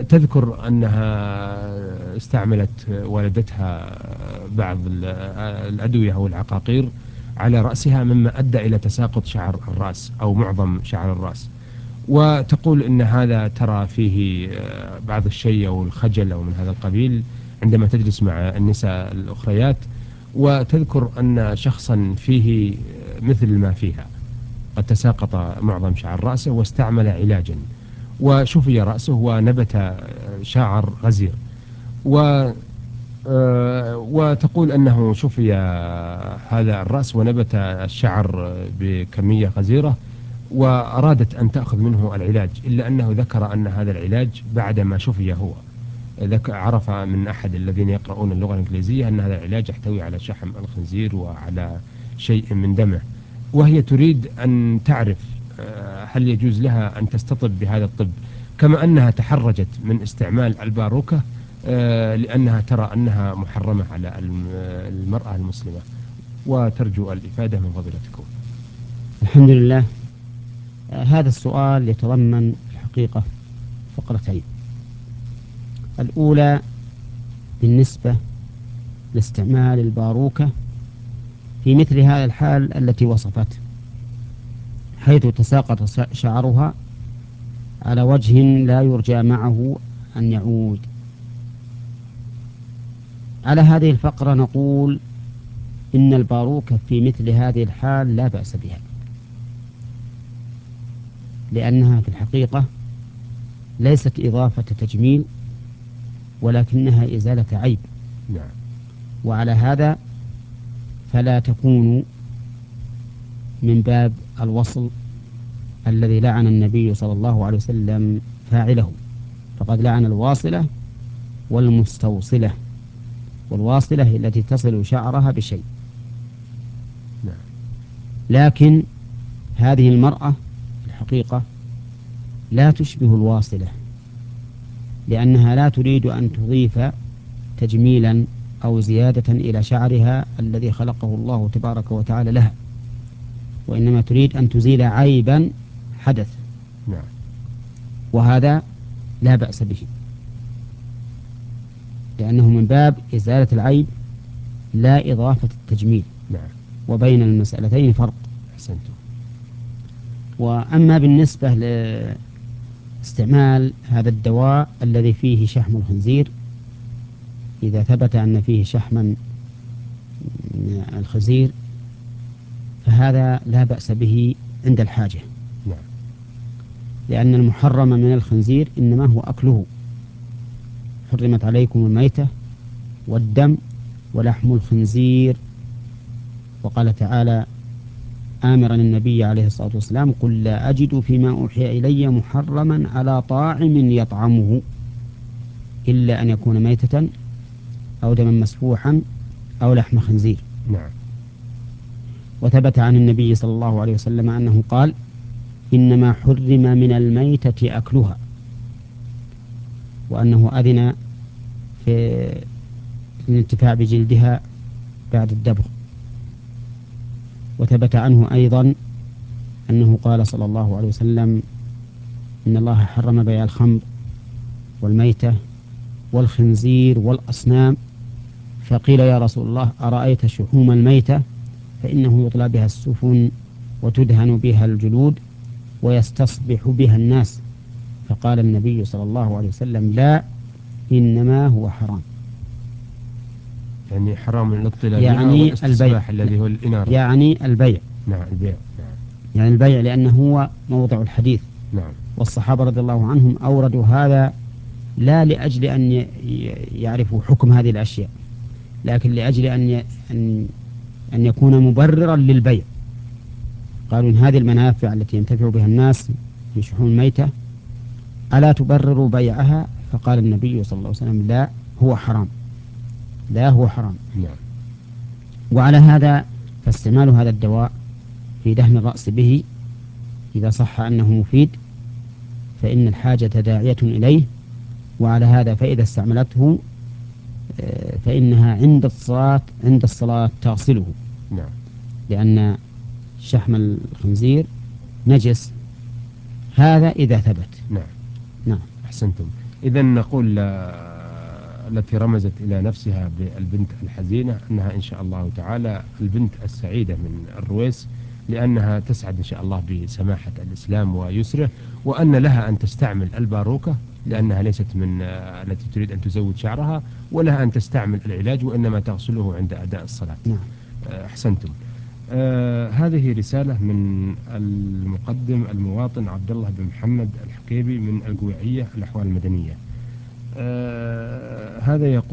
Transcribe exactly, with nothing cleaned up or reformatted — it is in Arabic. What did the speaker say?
تذكر أنها استعملت والدتها بعض الأدوية أو العقاقير على رأسها مما أدى إلى تساقط شعر الرأس أو معظم شعر الرأس، وتقول أن هذا ترى فيه بعض الشيء أو الخجل أو من هذا القبيل عندما تجلس مع النساء الأخريات، وتذكر أن شخصا فيه مثل ما فيها قد تساقط معظم شعر رأسه واستعمل علاجا وشفي رأسه ونبت شعر غزير، و وتقول أنه شفي هذا الرأس ونبت الشعر بكمية غزيرة، وأرادت أن تأخذ منه العلاج، إلا أنه ذكر أن هذا العلاج بعدما شفي هو عرف من أحد الذين يقرؤون اللغة الإنجليزية أن هذا العلاج يحتوي على شحم الخنزير وعلى شيء من دمه، وهي تريد أن تعرف هل يجوز لها أن تستطب بهذا الطب، كما أنها تحرجت من استعمال الباروكة لأنها ترى أنها محرمة على المرأة المسلمة، وترجو الإفادة من فضيلتكم. الحمد لله. هذا السؤال يتضمن الحقيقة فقرتين. الأولى بالنسبة لاستعمال الباروكة في مثل هذا الحال التي وصفته، حيث تساقط شعرها على وجه لا يرجى معه أن يعود. على هذه الفقرة نقول إن الباروكة في مثل هذه الحال لا بأس بها، لأنها في الحقيقة ليست إضافة تجميل ولكنها إزالة عيب. نعم. وعلى هذا فلا تكون من باب الوصل الذي لعن النبي صلى الله عليه وسلم فاعله، فقد لعن الواصلة والمستوصلة، والواصلة هي التي تصل شعرها بشيء. نعم. لكن هذه المرأة الحقيقة لا تشبه الواصلة، لأنها لا تريد أن تضيف تجميلا أو زيادة إلى شعرها الذي خلقه الله تبارك وتعالى لها، وإنما تريد أن تزيل عيبا حدث. نعم. وهذا لا بأس به، لأنه من باب إزالة العيب لا إضافة التجميل. نعم. وبين المسألتين فرق. أحسنتم. وأما بالنسبة لاستعمال هذا الدواء الذي فيه شحم الخنزير، إذا ثبت أن فيه شحما الخنزير فهذا لا بأس به عند الحاجة. نعم. لأن المحرم من الخنزير إنما هو أكله. حرمت عليكم الميتة والدم ولحم الخنزير. وقال تعالى آمرا النبي عليه الصلاة والسلام: قل لا أجد فيما أوحي إلي محرما على طاعم يطعمه إلا أن يكون ميتة أو دما مسفوحا أو لحم خنزير. نعم. وثبت عن النبي صلى الله عليه وسلم أنه قال: إنما حرم من الميتة أكلها، وأنه أذن في الانتفاع بجلدها بعد الدبغ. وثبت عنه أيضا أنه قال صلى الله عليه وسلم: إن الله حرم بيع الخمر والميتة والخنزير والأصنام. فقيل: يا رسول الله، أرأيت شحوم الميتة فإنه يطلى بها السفن وتدهن بها الجلود ويستصبح بها الناس. فقال النبي صلى الله عليه وسلم: لا، إنما هو حرام. يعني حرام الاطلاع يعني بها والاستصباح البيع، الذي هو الإنارة. يعني البيع. نعم. البيع. نعم. يعني البيع لأنه هو موضع الحديث. نعم. والصحابة رضي الله عنهم أوردوا هذا لا لأجل أن يعرفوا حكم هذه الأشياء، لكن لأجل أن أن أن يكون مبررا للبيع. قالوا: إن هذه المنافع التي ينتفع بها الناس في شحوم الميتة ألا تبرر بيعها؟ فقال النبي صلى الله عليه وسلم: لا، هو حرام، لا هو حرام. نعم. وعلى هذا فاستعمال هذا الدواء في دهن الرأس به إذا صح أنه مفيد فإن الحاجة داعية إليه. وعلى هذا فإذا استعملته فإنها عند الصلاة عند الصلاة تغسله. نعم. لأن شحم الخنزير نجس. هذا إذا ثبت. نعم. نعم. أحسنتم. إذا نقول التي رمزت إلى نفسها بالبنت الحزينة أنها إن شاء الله تعالى البنت السعيدة من الرويس، لأنها تسعد إن شاء الله بسماحة الإسلام ويسره، وأن لها أن تستعمل الباروكة لأنها ليست من التي تريد أن تزود شعرها، ولها أن تستعمل العلاج وإنما تغسله عند أداء الصلاة. نعم. أحسنتم. آه هذه رسالة من المقدم المواطن عبد الله بن محمد الحكيبي من القويعية الأحوال المدنية. آه هذا يقول